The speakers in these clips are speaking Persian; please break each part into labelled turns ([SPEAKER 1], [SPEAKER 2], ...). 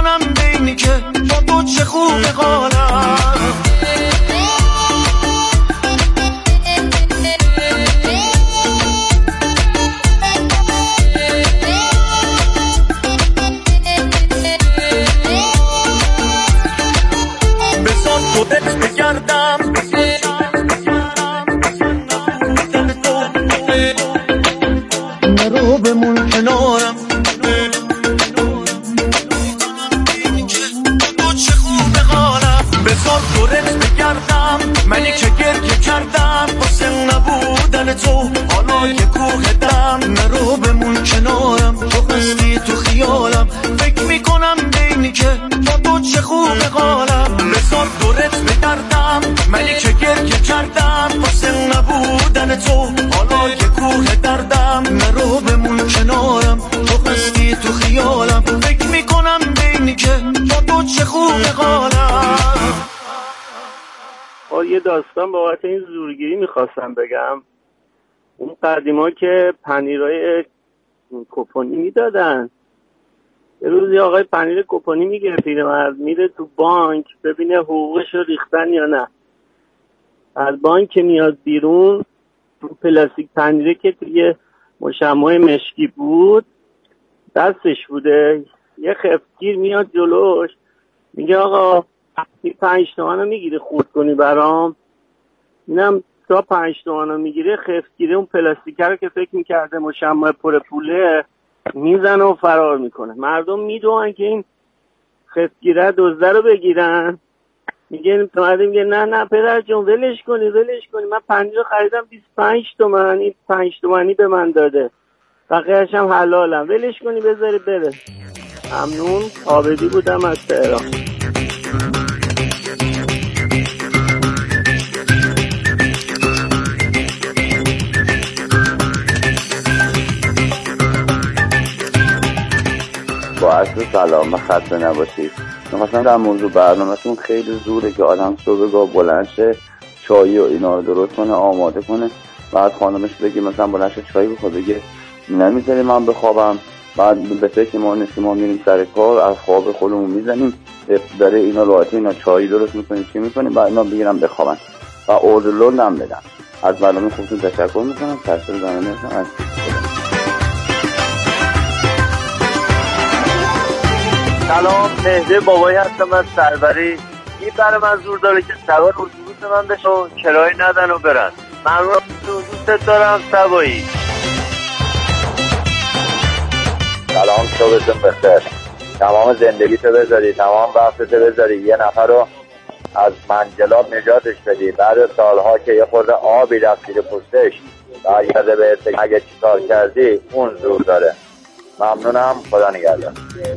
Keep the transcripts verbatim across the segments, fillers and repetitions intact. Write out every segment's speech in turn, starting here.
[SPEAKER 1] میکنم بینی که با تو چه خوب حالم. بسان خودت بگردم نرو بمون کنارم بذار دورت بگردم منی که گریه کردم واسه نبودن تو حالا یه کوه دم. نرو بمون کنارم تو هستی تو خیالم فکر میکنم بینی که با تو چه خوب حالم. بذار دورت بگردم منی که گریه کردم واسه نبودن تو حالا یه کوه دردم. نرو بمون کنارم تو هستی تو خیالم فکر میکنم بینی که با تو چه خوب حالم.
[SPEAKER 2] یه داستان بابت این زورگیری میخواستم بگم. اون قدیما که پنیرای کوپونی میدادن، یه روزی آقای پنیر کوپونی میگیره پیرمرد میره تو بانک ببینه حقوقشو ریختن یا نه. از بانک میاد بیرون، تو پلاستیک پنیره که توی مشمع مشکی بود دستش بوده، یه خفتگیر میاد جلوش میگه آقا این پنج تومن میگیری خورد کنی برام. اینم تا پنج تومن میگیره، خفتگیره اون پلاستیکه رو که فکر میکرده مشمع پر پوله میزنه و فرار میکنه. مردم میدونن که این خفتگیره دزده رو بگیرن. میگه مردم میگه نه نه پدر جون ولش کنی ولش کنی، من پنیر رو خریدم بیست و پنج تومن، این پنج تومنی به من داده، بقیه‌اش هم حلالم، ولش کنی بذاری بره. ممنون. عابدی بودم از تهران.
[SPEAKER 3] با عرض سلام و خسته نباشید. می‌خواستم در موضوع برنامه‌تون خیلی زوره که آدم صبحگاه بلند شه چای و اینا رو درست کنه آماده کنه، بعد خانمش بگه مثلا بلند شه چای بخور، بگه نمیذاری من بخوابم، بعد به فکر ما نیست، ما میریم سر کار از خواب خودمون میزنیم داره اینا راحتی اینا چای درست میکنیم چی میکنیم بعد اینا بگیرم بخوابن و اورلون هم بدن. از برنامه خوبتون تشکر میکنم. تشکر زمینه هستم.
[SPEAKER 2] سلام، مهده بابایی هستم از سربری. این برای من زور داره که سوار اتوبوس من بشه و کرایه ندن و برن. ممنون، دوست دارم سوایی.
[SPEAKER 3] سلام، صبحتون بخیر. تمام زندگیتو بذاری، تمام وقتتو بذاری یه نفر رو از منجلاب نجاتش بدی، بعد سالها که یه خورده آبی رفت زیر پوستش برگرده بهت اگه چی کار کردی، اون زور داره. ممنونم، خدا نگهدار.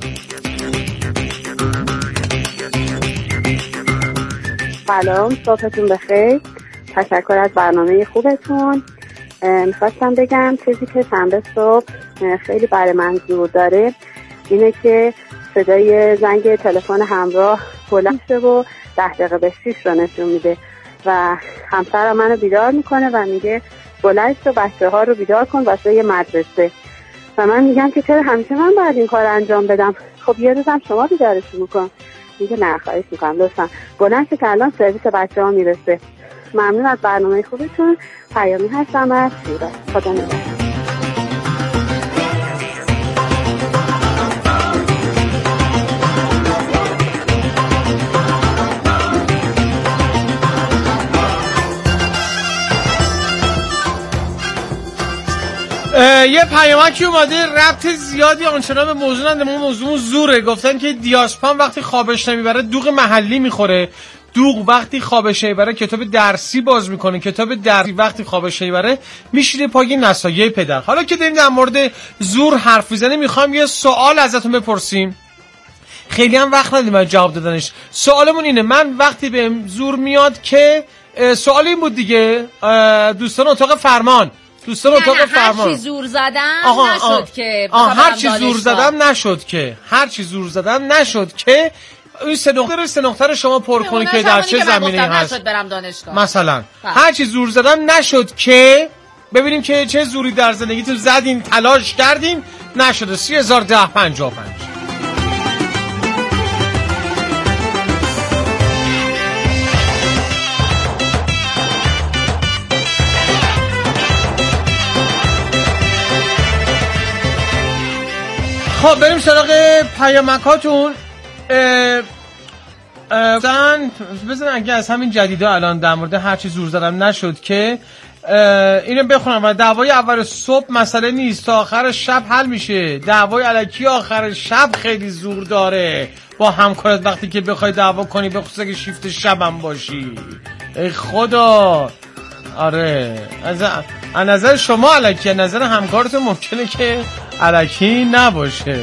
[SPEAKER 4] سلام، صبحتون بخیر. تشکر از برنامه خوبتون. میخواستم بگم چیزی که شنبه صبح خیلی برای من زور داره اینه که صدای زنگ تلفن همراه بلند شه و ده دقیقه به شیش رو نشون میده و همسرم منو بیدار میکنه و میگه بلند شو بچه ها رو بیدار کن واسه یه مدرسه. و من میگم که چرا همیشه من باید این کار انجام بدم؟ خب یه روزم شما بیدارشون میکن. میگه نه خواهش میکنم لطفا بلند شو که الان سرویس بچه ها میرسه. ممنون از برنامه خوبتون. پیامی هستم از شیراز. خدا نگهدار.
[SPEAKER 5] یه پیامکی اومده ربط زیادی آنچنان به موضوع نداره. ما موضوع زوره. گفتن که دیاسپان وقتی خوابش نمیبره دوغ محلی میخوره، دوغ وقتی خوابش نمیبره کتاب درسی باز میکنه، کتاب درسی وقتی خوابش نمیبره میشینه پای نسایه پدر. حالا که داریم در مورد زور حرف میزنیم میخوام یه سوال ازتون بپرسیم، خیلی هم وقت نداریم برای جواب دادنش. سوالمون اینه، من وقتی بهم زور میاد که سوال این بود دیگه دوستان اتاق فرمان دوستان اتاق فرمان
[SPEAKER 6] هر چی زور زدم
[SPEAKER 5] آها
[SPEAKER 6] نشد
[SPEAKER 5] آها
[SPEAKER 6] که
[SPEAKER 5] آها هر چی زور زدم نشد که هر چی زور زدم نشد که این سه نقطه رو سه نقطه رو شما پر کنی که در چه زمینه‌ای هست.
[SPEAKER 6] نشد برم دانشگاه
[SPEAKER 5] مثلا هر چی زور زدم نشد که ببینیم که چه زوری در زندگیتون زدین، تلاش کردین نشده. سی هزار ده پنجاه و پنج خب بریم سراغ پیامکاتون. بزن بزن اگه از همین جدیدا الان در مورد هر چی زور زدم نشد که اینو بخونم. و دعوای اول صبح مسئله نیست، تا آخر شب حل میشه. دعوای الکی آخر شب خیلی زور داره با همکارت وقتی که بخوای دعوا کنی، به خصوص که شیفت شبم باشی. ای خدا. آره از از نظر شما الکی، از نظر همکارتون ممکنه که الکی نباشه.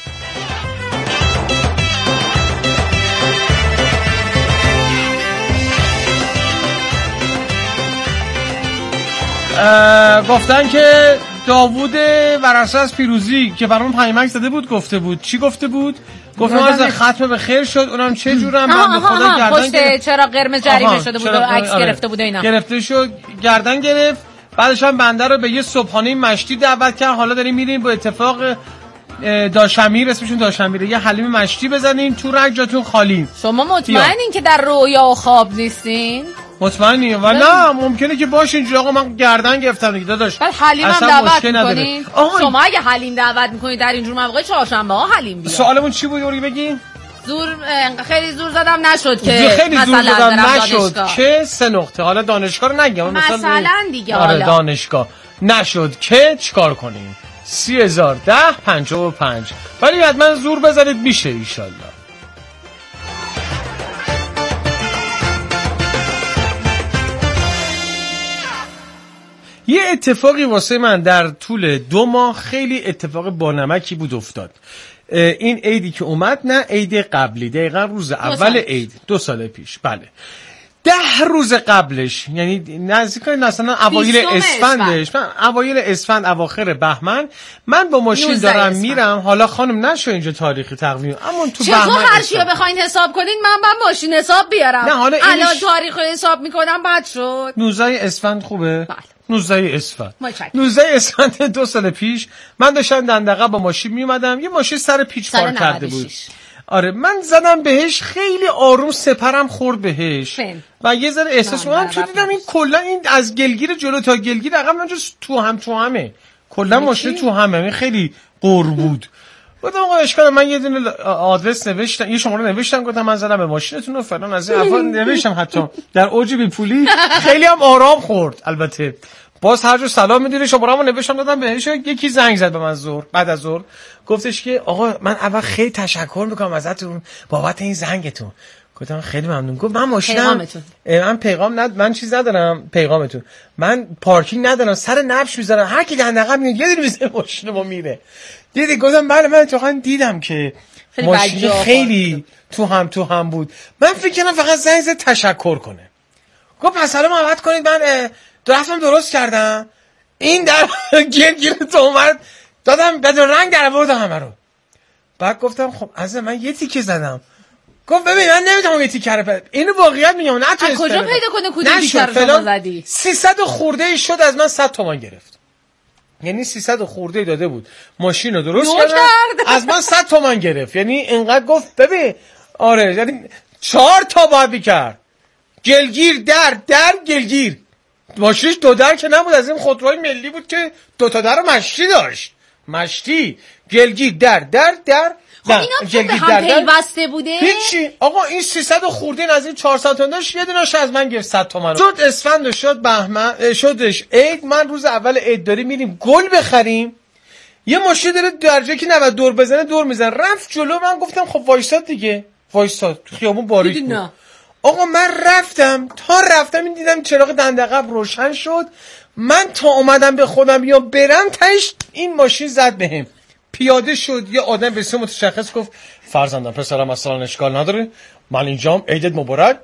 [SPEAKER 5] گفتن که داوود ورثه از پیروزی که برام پیامک زده بود گفته بود چی گفته بود؟ گفتم از ختم به خیر شد. اونم چه جورم بنده خدا گردن
[SPEAKER 6] گرفت. چرا قرمز جریمه شده بود و عکس
[SPEAKER 5] آره.
[SPEAKER 6] گرفته بود اینا.
[SPEAKER 5] گرفته شد گردن گرفت. بعدش هم بنده رو به یه صبحانه مشتی دعوت کرد. حالا داریم میریم با اتفاق داشمیر، اسمشون داشمیره، یه حلیم مشتی بزنین تو رنگ جاتون خالی.
[SPEAKER 6] شما مطمئنین که در رویا و خواب نیستین؟
[SPEAKER 5] مطمئنی؟ و نه ممکنه که باشه اینجا. آقا من گردن گرفتم دیگه داداش.
[SPEAKER 6] بعد حلیم هم دعوت میکنین؟ شما اگه حلیم دعوت میکنید در اینجور مواقع چهارشنبه ها حلیم بیاد.
[SPEAKER 5] سوالمون چی بود اوری بگی؟
[SPEAKER 6] زور خیلی زور زدم نشد که
[SPEAKER 5] خیلی زور زدم نشد که سه نقطه. حالا دانشگاه رو نگم مثلا,
[SPEAKER 6] مثلا دیگه.
[SPEAKER 5] آره
[SPEAKER 6] حالا
[SPEAKER 5] دانشگاه نشد که چیکار کنیم؟ سی هزار ده پنجاه و پنج. ولی حتما زور بزنید میشه ایشالله. یه اتفاقی واسه من در طول دو ماه خیلی اتفاق بانمکی بود افتاد. این عیدی که اومد، نه عید قبلی، دقیقا روز اول عید دو سال پیش. بله ده روز قبلش، یعنی نزدیک مثلا اوایل اسفندش، من اوایل اسفند اواخر بهمن من با ماشین دارم اسفند. میرم. حالا خانم نشو اینجا تاریخی تقویم، اما تو بهمن
[SPEAKER 6] چطور هر چیو بخواید حساب کنین من با ماشین حساب بیارم؟
[SPEAKER 5] نه حالا
[SPEAKER 6] الان اینش... تاریخو حساب میکنم بعد شد.
[SPEAKER 5] نوزده اسفند خوبه؟
[SPEAKER 6] بله
[SPEAKER 5] نوزده اسفند. نوزده اسفند دو سال پیش من داشتم دندقه با ماشین میومدم، یه ماشین سر پیچ پارک کرده بود. آره من زدم بهش، خیلی آروم سپرم خورد بهش فن. و یه ذره احساس کنم تو دیدم این کلا این از گلگیر جلو تا گلگیر عقب اونجا تو هم تو همه، کلا ماشین تو همه، این خیلی قور بود. گفتم آقا اشکال، من یه دونه آدرس نوشتم، یه شماره نوشتم، گفتم من زدم به ماشینتون و فلان از این افراد نوشتم، حتی در اوج بی پولی. خیلی هم آرام خورد. البته باز هر جو سلام میدونی شماره‌مو نوشتم دادم بهش. یکی زنگ زد به من ظهر، بعد از ظهر گفتش که آقا من اول خیلی تشکر میکنم ازتون بابت این زنگتون. گفتم خیلی ممنون. گفت من ماشینم من پیغام ند من چیز ندارم، پیغامتون من پارکینگ ندارم، سر نبش میذارم، هر کی دندقه میاد یه دونه میذاره ماشین ما میره. دیدی؟ گفتم بله من اتفاقا دیدم که ماشین خیلی تو هم تو هم بود. من فکر کنم فقط زنگ زد تشکر کنه. گفت پس حالا محبت کنید من رفتم درست کردم، این در گیر گیر تو اومد دادم بدون رنگ در آوردم همه رو. بعد گفتم خب از من یه تیکه زدم. گفت ببین من نمیتونم یه تیکه رو پیدا، اینو واقعیت میگم نه تو
[SPEAKER 6] کجا پیدا کنه کدوم تیکه رو شما زدی؟
[SPEAKER 5] سیصد خورده شد از من صد تومان گرفت. یعنی سیصد خورده داده بود ماشین رو درست کردم، از من صد تومان گرفت. یعنی اینقدر گفت ببین آره، یعنی چهار تا باید میکرد، گلگیر در در گلگیر. ماشینش دو در که نبود، از این خودروهای ملی بود که دو تا در مشتی داشت، مشتی گلگیر در در در.
[SPEAKER 6] خب اینا چون به هم پیوسته بوده؟
[SPEAKER 5] هیچی آقا، این سیصد خورده از این چهارصد تومن داشت، یه دونش از من گرفت صد تومن. شد اسفند شد بهمن شدش عید. من روز اول عید داریم میریم گل بخریم، یه ماشین داره درجه که نود دور بزنه دور میزنه، رفت جلو. من گفتم خب وایساد دیگه، وایساد تو خیابون باریک بود. آقا من رفتم تا رفتم این دیدم چراغ دندقب روشن شد. من تا اومدم به خودم یا برم تاش این ماشین زد بهم. پیاده شد یه آدم به اسم متشخص گفت فرزندم پسرم اصلا اشکال نداره، من اینجام، عیدت مبارک.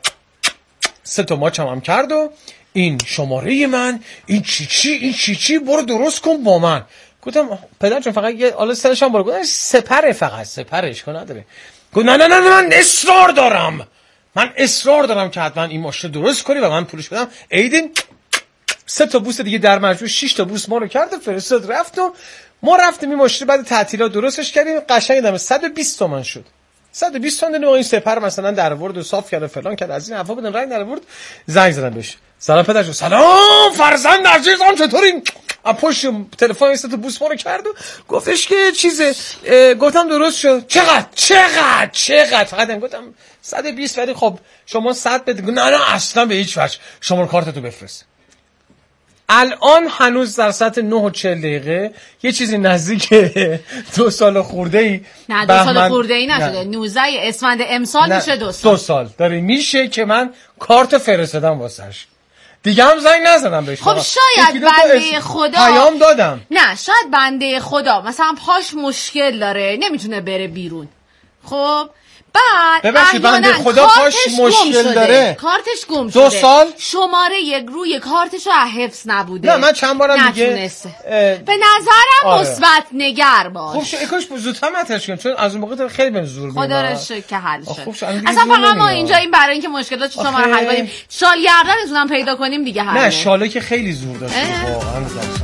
[SPEAKER 5] سه تا ماچم هم کرد و این شماره من، این چی چی این چی چی برو درست کن با من. گفتم پدر چون فقط یه آلا سرش هم برو. گفتم سپره، فقط سپرش کن نداره. گفت نه نه نه من اصرار دارم، من اصرار دارم که حتما این ماشین درست کنی و من پولش بدم. عیدین سه تا بوس دیگه در مجموع شش تا بوس ما رو کرد و فرستاد رفت و ما رفتیم این ماشین بعد تعطیلات درستش کردیم. قشنگ دم صد و بیست تومن شد. صد و بیست تومن این سپر مثلا در آورد و صاف کرد و فلان کرد، از این حرفا بدن رنگ در آورد. زنگ زدم بهش، سلام پدرشو. سلام فرزند عزیزم چطورین؟ پشت تلفن ایستاد تو بوس ما رو کرد و گفتش که چیزه. گفتم درست شد. چقدر چقدر چقدر فقط گفتم صد و بیست. ولی خب شما صد بده. نه نه اصلا به هیچ وجه. شما کارتتو بفرست. الان هنوز در ساعت نه و چهل دقیقه یه چیزی نزدیک دو سال خورده ای.
[SPEAKER 6] نه دو سال خورده ای نشده. نوزده اسفند امسال میشه دو سال.
[SPEAKER 5] دو سال داره میشه که من کارت فرستادم واسش. دیگه هم زنگ نزدم بهش.
[SPEAKER 6] خب شاید بنده خدا
[SPEAKER 5] پیام دادم.
[SPEAKER 6] نه شاید بنده خدا مثلا پاش مشکل داره نمیتونه بره بیرون. خب بعد
[SPEAKER 5] ببخشید بنده خدا پاش مشکل داره
[SPEAKER 6] کارتش گم
[SPEAKER 5] شده دو سال
[SPEAKER 6] شماره یک روی کارتش رو حفظ نبوده.
[SPEAKER 5] نه من چند بارم دیگه
[SPEAKER 6] اه... به نظرم مثبت آره. نگر باش.
[SPEAKER 5] خب کاش زودتر مترش کنم چون از اون موقع خیلی بهم زور میاد.
[SPEAKER 6] خدا رو شکر که حل شد. اصلا فقط ما اینجا این برای اینکه مشکلات شما رو حل کنیم شال گردنتونم پیدا کنیم دیگه حل.
[SPEAKER 5] نه شاله که خیلی زور داشت واقعا.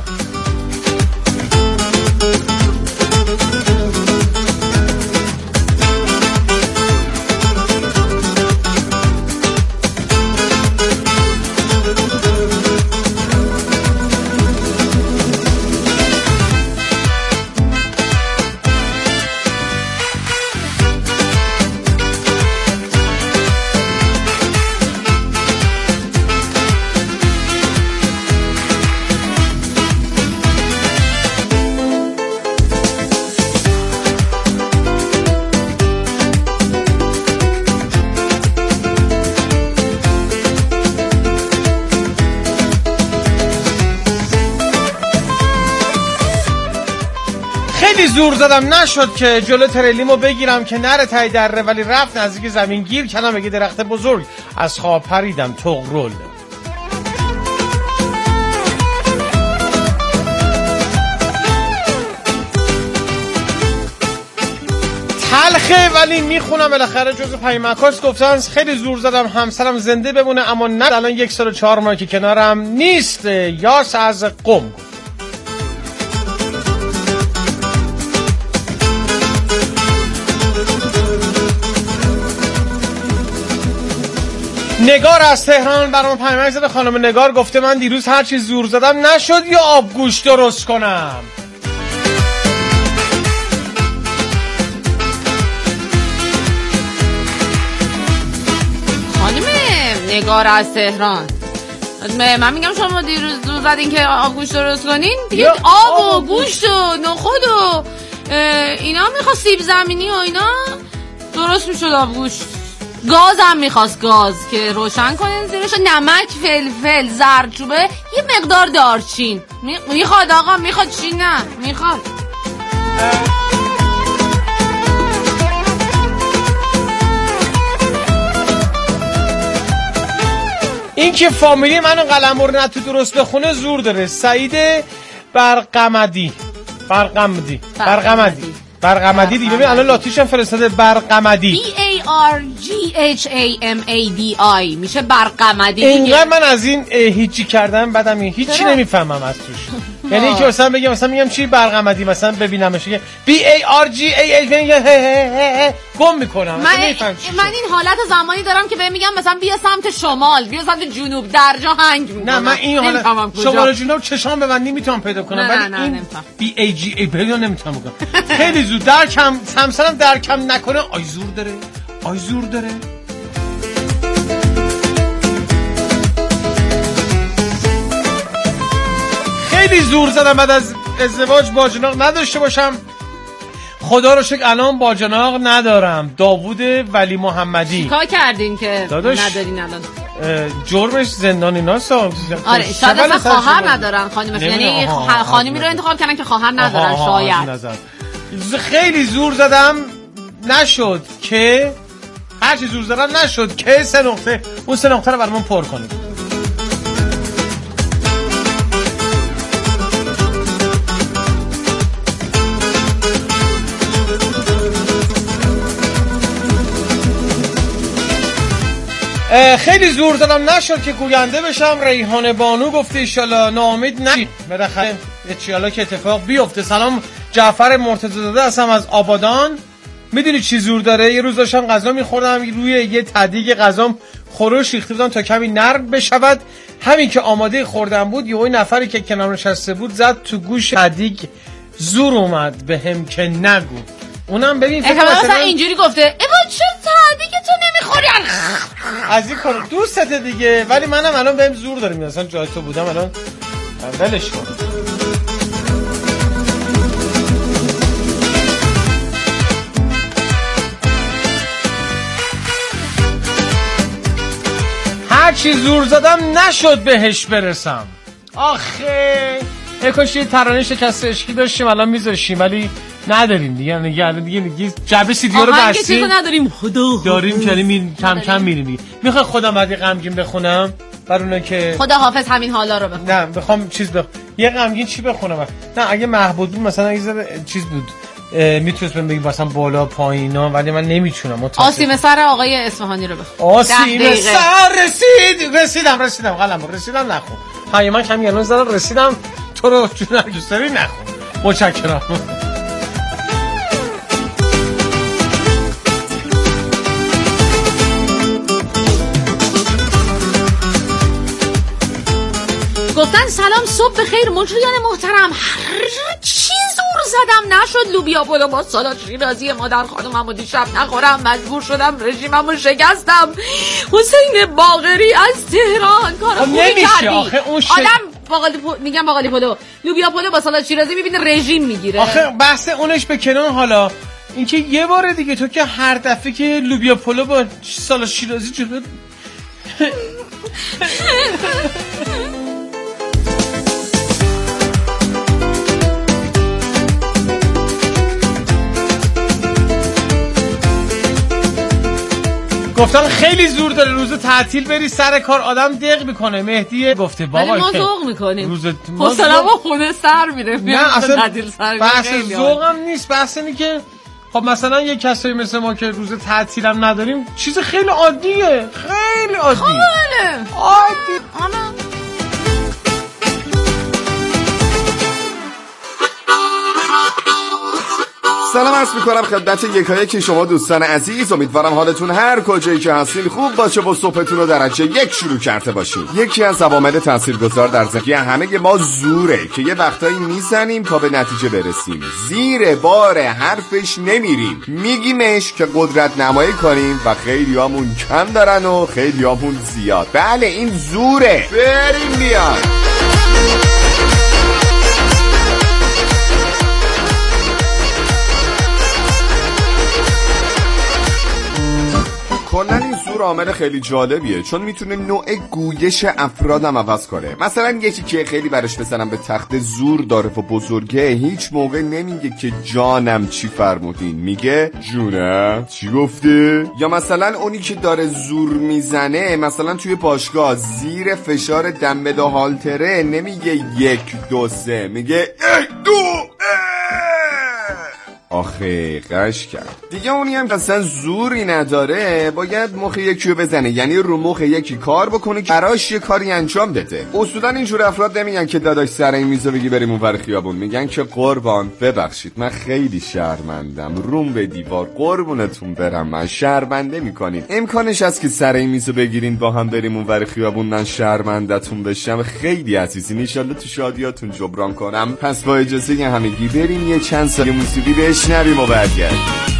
[SPEAKER 5] زور زدم نشد که جلو ترلیمو بگیرم که نره تای دره ولی رفت نزدیک زمین گیر کردم یه درخت بزرگ از خواب پریدم تغرل. تلخه ولی میخونم بالاخره جزو پیامکاش گفتن خیلی زور زدم همسرم زنده بمونه اما نه الان یک سال و چهار ماه که کنارم نیست. یاس از قم. نگار از تهران برام پیام زده. خانم نگار گفته من دیروز هر چی زور زدم نشد یا آبگوشت درست کنم.
[SPEAKER 6] خانم نگار از تهران من میگم شما دیروز زور زدین که آبگوشت درست کنین دیگه آب و گوشت و نخود و اینا میخواست سیب زمینی و اینا درست میشد آبگوشت. گاز هم میخواست گاز که روشن کنین زیرش نمک فلفل زردچوبه یه مقدار دارچین میخواد آقا میخواد چی نه میخواد.
[SPEAKER 5] این که فامیلی منو قلمرو نه تو درست بخونه زور داره. سعید برقمدی برقمدی برقمدی برقمدی دیگه ببین الان لاتیش هم فرستاده برقمدی
[SPEAKER 6] B A R G H A M A D I میشه برقمدی.
[SPEAKER 5] اینقدر من از این هیچی کردم بعدم این هیچی نمیفهمم از توش. یعنی اینکه مثلا بگم مثلا میگم چی برقمدی مثلا ببینمش میگه B A R G A H گم میکنم.
[SPEAKER 6] من, من این حالت زمانی دارم که بهم میگم مثلا بیا سمت شمال بیا سمت جنوب درجا هنگ میکنم.
[SPEAKER 5] نه من این حالت شمال و جنوب چشام ببندی میتونم پیدا کنم ولی این B A G A پیدا نمیتونم کنم. خیلی زود درکم همسرم درکم نکنه آی زور داره آی زور داره. خیلی زور زدم بعد از ازدواج باجناق نداشته باشم. خدا رو شکر الان باجناق ندارم. داوود ولی محمدی.
[SPEAKER 6] چیکار کردین که ندارین الان؟
[SPEAKER 5] جرمش زندان ایناست.
[SPEAKER 6] آره شاید اصلا خواهر ندارن خانمش یعنی خانمی رو انتخاب کردن که خواهر ندارن شاید.
[SPEAKER 5] خیلی زور زدم نشد که هر چی زور زدم نشد که سه نقطه اون سه نقطه رو برامون پر کنید. خیلی زور زدم نشد که گوینده بشم. ریحانه بانو گفته ایشالا ناامید نشید بالاخره ایشالا که اتفاق بیفته. سلام جعفر مرتضی زاده هستم از آبادان. میدونی چی زور داره؟ یه روز داشتم غذا میخوردم روی یه تدیگ غذام خورش ریخته بودم تا کمی نرم بشود. همین که آماده خوردن بود یه نفری که کنار نشسته بود زد تو گوش هدیگ زور اومد به هم که نگو. اونم ببین فکر
[SPEAKER 6] مثلا مثلا اینجوری گفته ایوا چه هدیگ تو نمیخوری
[SPEAKER 5] از این کار دوستت دیگه، ولی منم الان بهم زور دارم مثلا جای تو بودم الان ولش کن. هرچی زور زدم نشد بهش برسم. آخه یکاش یه ترانه شکست عشقی داشتیم الان میذاشیم ولی نداریم دیگه دیگه دیگه, دیگه جعبه سیدیو رو
[SPEAKER 6] بستیم.
[SPEAKER 5] بستیم
[SPEAKER 6] آهنگ نداریم خدا
[SPEAKER 5] داریم که می... کم کم میریم دیگه. میخوای خودم بعد غمگین بخونم برونه که
[SPEAKER 6] خدا حافظ همین حالا رو بخونم؟
[SPEAKER 5] نه بخوام چیز بخونم یه غمگین چی بخونم؟ نه اگه محبود بود مثلا یه ذره چیز بود میتونست بهم بگی مثلا بالا پایینا، ولی من نمیتونم.
[SPEAKER 6] آسیم سر آقای اصفهانی رو بخون.
[SPEAKER 5] آسیم سر رسید رسیدم رسیدم قلم رسیدم نخون. های من کمی الان زدم رسیدم تو رو جون دوست داری نخون. متشکرم.
[SPEAKER 6] گفتن سلام صبح بخیر مجریان محترم، هر چی زور زدم نشد لوبیا پلو با سالاد شیرازی مادر خانومم و دیشب نخورم مجبور شدم رژیممو شکستم. حسین باقری از تهران کارو خوبی کردی.
[SPEAKER 5] آخه اون ش...
[SPEAKER 6] آدم باقالی پلو میگم باقالی پلو لوبیا پلو با سالاد شیرازی میبینه رژیم میگیره.
[SPEAKER 5] آخه بحث اونش به کنار، حالا اینکه یه بار دیگه تو که هر دفعه که لوبیا پلو با سالاد شیرازی جلو گفتن خیلی زور داره روز تعطیل بری سر کار آدم دق میکنه. مهدی گفته بابا
[SPEAKER 6] ولی ما ذوق میکنیم
[SPEAKER 5] روز
[SPEAKER 6] حسنمو خونه سر میره.
[SPEAKER 5] نه اصلا بحث ذوقم نیست، بحث اینه که خب مثلا یه کسایی مثل ما که روز تعطیلم نداریم چیز خیلی عادیه، خیلی عادی
[SPEAKER 6] خاله
[SPEAKER 5] عادی.
[SPEAKER 6] آنا
[SPEAKER 7] سلام عرض میکنم خدمت یکایی که شما دوستان عزیز، امیدوارم حالتون هر کجایی که هستین خوب باشه و صبحتون رو درجه یک شروع کرده باشین. یکی از عوامل تاثیرگذار در زندگی همه ما زوره که یه وقتایی میزنیم تا به نتیجه برسیم، زیر بار حرفش نمیریم، میگیمش که قدرت نمایی کنیم و خیلی همون کم دارن و خیلی همون زیاد. بله این زوره. بریم بیان. کلا این زور عامل خیلی جالبیه چون میتونه نوع گویش افرادم عوض کنه. مثلا یکی که خیلی برش بزنم به تخت زور داره و بزرگه هیچ موقع نمیگه که جانم چی فرمودین، میگه جونم چی گفته. یا مثلا اونی که داره زور میزنه مثلا توی باشگاه زیر فشار دمبل و هالتره نمیگه یک دو سه، میگه یک دو آخه قش کرد دیگه. اونی هم اصلا زوری نداره باید مخ یکی رو بزنه، یعنی رو مخ یکی کار بکنه که براش یه کاری انجام بده. اصولا اینجور افراد نمیگن که داداش سر این میزو بگی بریم اونور خیابون، میگن که قربان ببخشید من خیلی شرمندم روم به دیوار قربونتون برم من شرمنده میکنین. امکانش هست که سر این میزو بگیرین با هم بریم اونور خیابون من شرمندتون بشم. خیلی عزیزین ان شاءالله تو شادیاتون جبران کنم. پس با اجازه همگی بریم یه چند سال موسیقی بشنویم و برگردیم.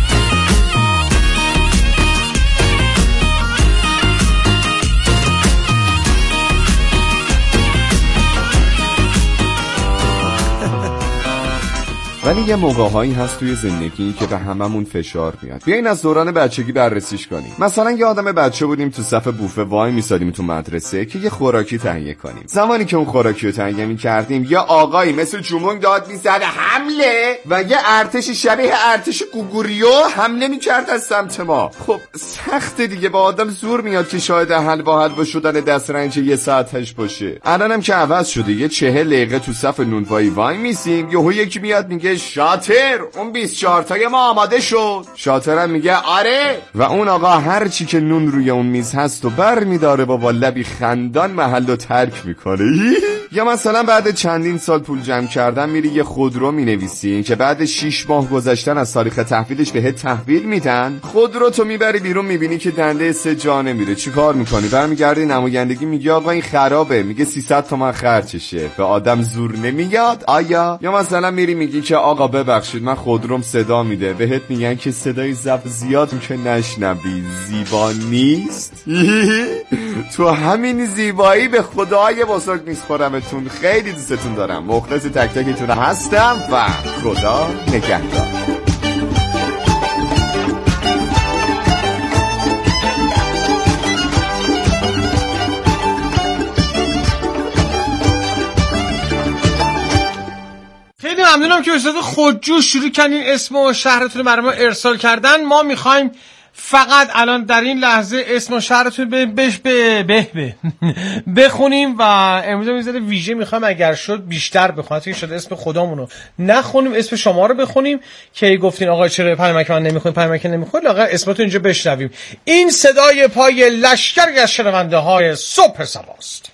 [SPEAKER 7] ولی یه موقع‌هایی هست توی زندگی که به هممون فشار میاد. بیاین از دوران بچگی بررسیش کنیم. مثلا یه آدم بچه بودیم تو صف بوفه وای میسادیم تو مدرسه که یه خوراکی تهیه کنیم. زمانی که اون خوراکی رو تهیه می‌کردیم یه آقایی مثل جمونگ داد میزد حمله و یه ارتش شبیه ارتش گوگوریو حمله می‌کرد از سمت ما. خب سخت دیگه، با آدم زور میاد که شاید حلوا حلوا شدن دسترنج یه ساعتش باشه. الانم که عوض شده یه چهل دقیقه تو صف نونوایی وای میسیم، یهو یکی میاد میگه شاطر اون بیست و چهار تای ما آماده شد. شاطرم میگه آره و اون آقا هر چی که نون روی اون میز هست و بر میداره با لبی خندان محل رو ترک میکنه. یا مثلا بعد چندین سال پول جمع کردن میری یه خودرو مینویسی که بعد شش ماه گذشتن از تاریخ تحویلش بهت تحویل میدن. خودرو تو میبری بیرون میبینی که دنده سه جا نمیره، چی کار میکنی؟ برمیگردی نمایندگی میگی آقا این خرابه، میگه سیصد تومن خرجشه. به آدم زور نمیاد آیا؟ یا مثلا میری میگی که آقا ببخشید من خودروم صدا میده، بهت میگن که صدای ضبط زیاد که نشنوی، زیبا نیست. تو همین زیبایی به خدای بزرگ میسپارمتون، خیلی دوستتون دارم، مخلص تک تکتون هستم و خدا نگهدار.
[SPEAKER 5] خیلی ممنونم که استاد خودجوش شروع کردین اسم و شهرتون رو برای ما ارسال کردن. ما میخوایم فقط الان در این لحظه اسم و شهرتون به بش به به به بخونیم و امروز میذاره ویژه میخوایم اگر شد بیشتر بخونیم، اگه شد اسم خودمونو نخونیم، اسم شما رو بخونیم که گفتین آقا چرا پیامک من نمیخونید، پیامک نمیخونید، آقا اسمتون اینجا بشنویم. این صدای پای لشکری از شنونده های صبح سباست.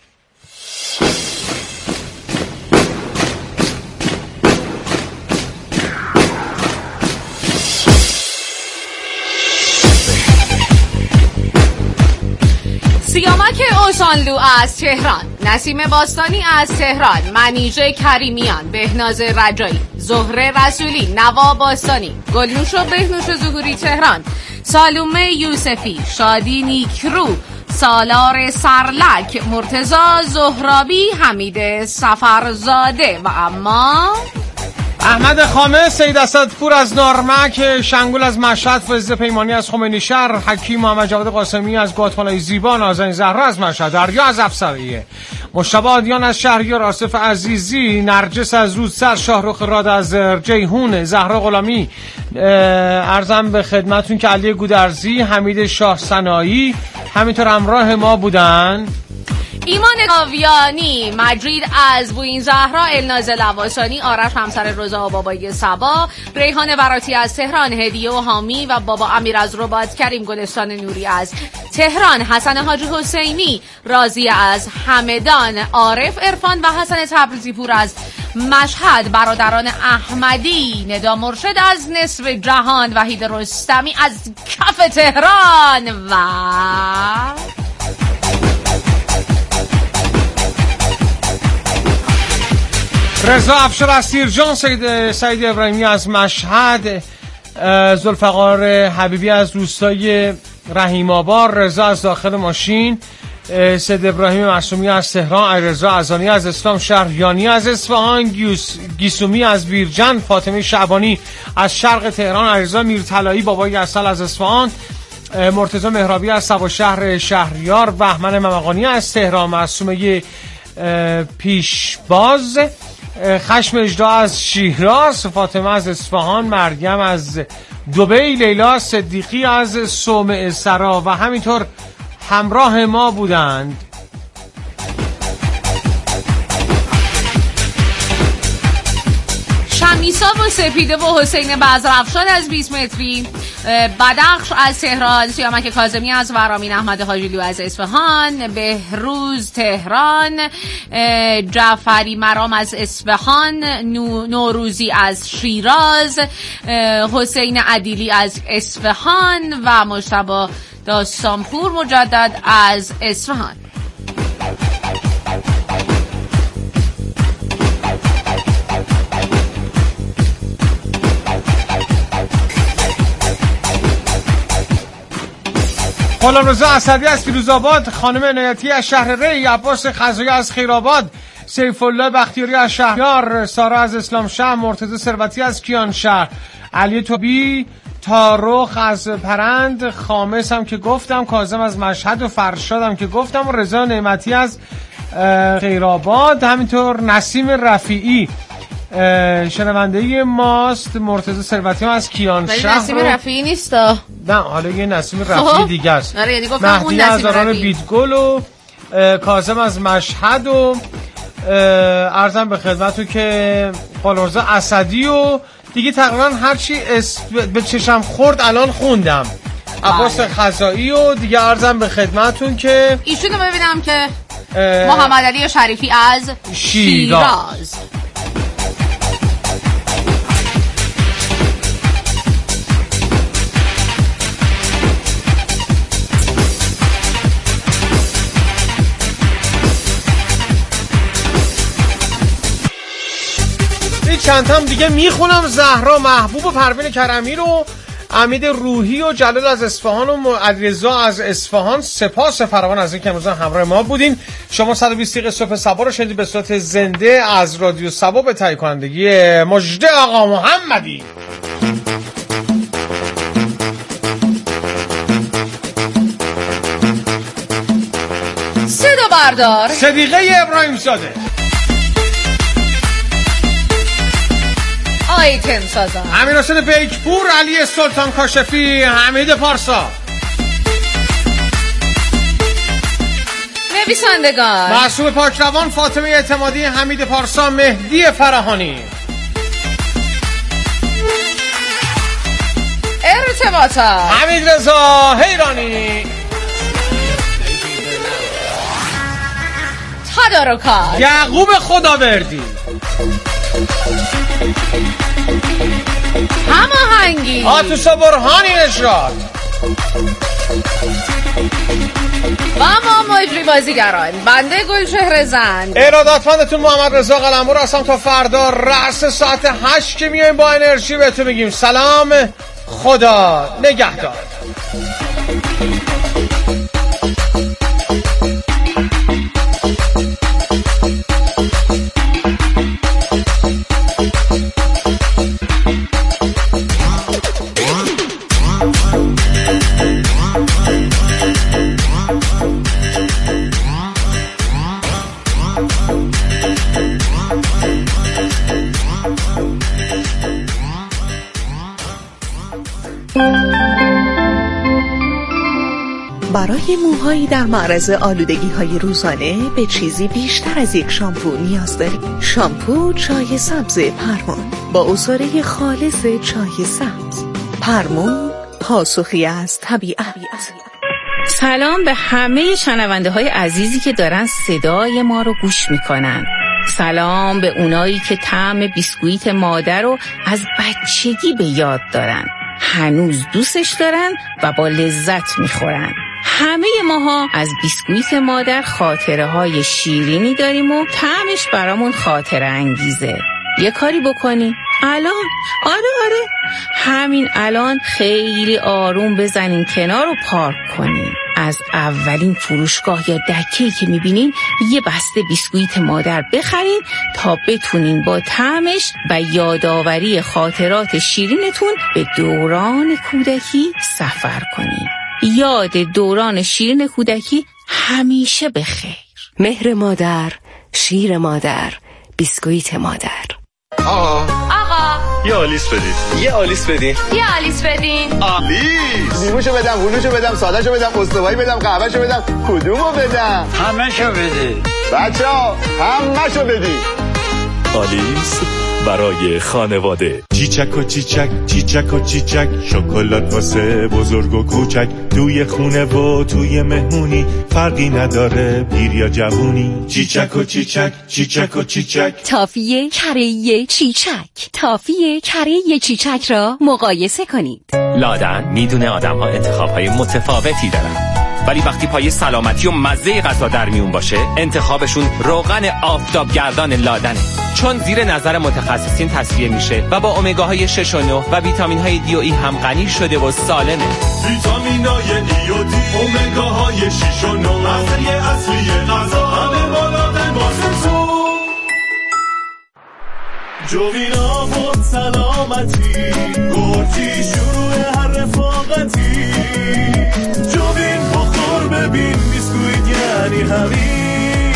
[SPEAKER 6] سیامک اوسانلو از تهران، نسیم باستانی از تهران، منیژه کریمیان، بهناز رجایی، زهره رسولی، نوا باستانی، گلنوش و بهنوش ظهوری تهران، سالومه یوسفی، شادی نیکرو، سالار سرلک، مرتضی زهرابی، حمید سفرزاده و اما
[SPEAKER 5] احمد خامه، سید اسدپور از نارمک، شنگول از مشهد، فضل پیمانی از خمینی شهر، حکیم محمد جواد قاسمی از گاتمالای زیبا، نازنین زهرا از مشهد، دریا از افسریه، مجتبی آدیان از شهریار، آصف عزیزی، نرجس از رودسر، شاهرخ راد از جیهون، زهرا غلامی، عرضم به خدمتون که علی گودرزی، حمید شاه سنایی همینطور همراه ما بودن.
[SPEAKER 6] ایمان کاویانی، مجید از بوین زهرا، الناز لواسانی، آرش همسر رضا و بابای سبا، ریحان براتی از تهران، هدیه و حامی و بابا امیر از رباط، کریم گلستان نوری از تهران، حسن حاجی حسینی، راضی از همدان، عارف عرفان و حسن تبریزی پور از مشهد، برادران احمدی، ندا مرشد از نصف جهان، وحید رستمی از کف تهران و
[SPEAKER 5] رضا افشار از سیرجان، سید سعید ابراهیمی از مشهد، ذوالفقار حبیبی از روستای رحیم آباد، رضا از داخل ماشین، سید ابراهیم معصومی از تهران، علیرضا ازانی از اسلام شهر، یانی از اصفهان، گیس... گیسومی از بیرجن، فاطمه شعبانی از شرق تهران، علیرضا میرطلایی بابای اصل از اصفهان، مرتضی مهرابی از سبا شهر شهریار، بهمن ممقانی از تهران، معصومه پیشباز، خشم اجدا از شیراز، فاطمه از اصفهان، مریم از دبی، لیلا صدیقی از صومعه سرا و همینطور همراه ما بودند.
[SPEAKER 6] شمیسا و سپیده و حسین بزرافشان از بیست متری، بدخش از تهران، سیامک کاظمی از ورامین، احمد حاجیلو از اصفهان، بهروز تهران، جعفری مرام از اصفهان، نوروزی از شیراز، حسین عدیلی از اصفهان و مجتبی داستانپور مجدد از اصفهان.
[SPEAKER 5] غلامرضا اسدی از فیروزآباد، خانم عنایتی از شهر ری، عباس خزایی از خیرآباد، سیف الله بختیاری از شهریار، سارا از اسلام شهر، مرتضی ثروتی از کیان شهر، علی توبی، تارخ از پرند، خامس هم که گفتم، کاظم از مشهد و فرشاد هم که گفتم و رضا نعمتی از خیرآباد، همینطور نسیم رفیعی شنونده ماست، مرتضی ثروتی هم از کیان شهر.
[SPEAKER 6] نسیم رفیعی نیست نه،
[SPEAKER 5] حالا یه نسیم رفیعی دیگه است.
[SPEAKER 6] آره یعنی گفتم اون
[SPEAKER 5] نسیم از آران بیتگل و کاظم از مشهد و عرضم به خدمتتون که غلامرضا اسدی و دیگه تقریبا هرچی به چشم خورد الان خوندم. عباس خزایی و دیگه عرضم به خدمتتون که
[SPEAKER 6] ایشونو ببینم که محمد علی شریفی از شیراز.
[SPEAKER 5] چند هم دیگه میخونم. زهرا محبوب و پروین کرمی رو، امید روحی و جلال از اصفهان و علیرضا از اصفهان. سپاس فراوان از اینکه امروز همراه ما بودین. شما صد و بیست دقیقه صبح صبا رو شنیدید به صورت زنده از رادیو صبا به تهیه کنندگی مجده آقا محمدی.
[SPEAKER 6] صدا بردار
[SPEAKER 5] صدیقه ابراهیم زاده،
[SPEAKER 6] آیتم سازان
[SPEAKER 5] امیر حسین بیکپور، علی سلطان کاشفی، حمید پارسا.
[SPEAKER 6] نویسندگان
[SPEAKER 5] معصوم پاکروان، فاطمه اعتمادی، حمید پارسا، مهدی فرهانی.
[SPEAKER 6] ارتباطات
[SPEAKER 5] حمید رضا حیرانی.
[SPEAKER 6] تدارکات
[SPEAKER 5] یعقوب خداوردی.
[SPEAKER 6] هماهنگی
[SPEAKER 5] آتوش برهانی نژاد
[SPEAKER 6] و ما مجری بازیگران بنده گلشهر زند.
[SPEAKER 5] ارادتمندتون محمد رضا قلمرو هستم. تا فردا رأس ساعت هشت که میایم با انرژی بهتون میگیم سلام، خدا نگهدار.
[SPEAKER 8] برای موهایی در معرض آلودگی‌های روزانه به چیزی بیشتر از یک شامپو نیاز دارید. شامپو چای سبز پرمون با عصاره خالص چای سبز. پرمون، پاسخی از طبیعت.
[SPEAKER 9] سلام به همه شنونده های عزیزی که دارن صدای ما رو گوش میکنن. سلام به اونایی که طعم بیسکویت مادر رو از بچگی به یاد دارن، هنوز دوستش دارن و با لذت میخورن. همه ماها از بیسکویت مادر خاطره های شیرینی داریم و طعمش برامون خاطره انگیزه. یه کاری بکنی الان، آره آره همین الان خیلی آروم بزنین کنار و پارک کنین. از اولین فروشگاه یا دکه‌ای که میبینین یه بسته بیسکویت مادر بخرین تا بتونین با طعمش و یادآوری خاطرات شیرینتون به دوران کودکی سفر کنین. یاد دوران شیرین کودکی همیشه بخیر.
[SPEAKER 10] مهر مادر، شیر مادر، بیسکویت مادر.
[SPEAKER 11] آقا
[SPEAKER 6] آقا
[SPEAKER 11] یه آلیس بدید. یه آلیس بدین.
[SPEAKER 6] یه آلیس بدین.
[SPEAKER 11] آلیس.
[SPEAKER 12] لیموشو بدم، هلوشو بدم، سادهشو بدم، استوایی بدم، قهوهشو بدم، کدومو بدم؟
[SPEAKER 13] همه‌شو بده.
[SPEAKER 12] بچه‌ها همه‌شو بدید.
[SPEAKER 14] آلیس برای خانواده. چیچک و چیچک، چیچک و چیچک، شکلات واسه بزرگ و کوچک، توی خونه و توی مهمونی فرقی نداره پیر یا جوونی. چیچک و چیچک، چیچک و چیچک.
[SPEAKER 10] تافیه کره چیچک، تافیه کره چیچک را مقایسه کنید.
[SPEAKER 15] لادن میدونه آدم‌ها انتخاب‌های متفاوتی دارن، ولی وقتی پای سلامتی و مزه غذا در میون باشه انتخابشون روغن آفتابگردان لادنه، چون زیر نظر متخصصین تصفیه میشه و با امگاهای شش و نه و ویتامین‌های دی و ای هم غنی شده و سالمه.
[SPEAKER 14] ویتامین‌های دی و دی، امگاهای شش و نه، غذای اصلی غذا، همه بالادن واسه تو. جوینا بود سلامتی، گرچی شروع هر رفاقتی. جوین بخور ببین بیسکویت یعنی همین،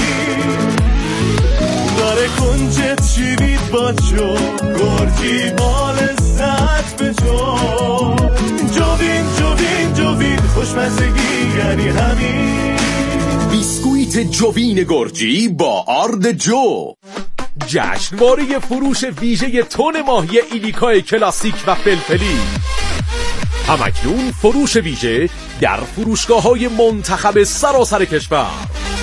[SPEAKER 14] داره کنجت شیوید باچو، گرچی بال لذت بجو. جوین جوین جوین خوشمزگی یعنی همین.
[SPEAKER 16] بیسکویت جوین گرجی با آرد جو. جشنواره فروش ویژه تن ماهی ایلیکای کلاسیک و فلفلی. همکنون فروش ویژه در فروشگاه‌های منتخب سراسر کشور.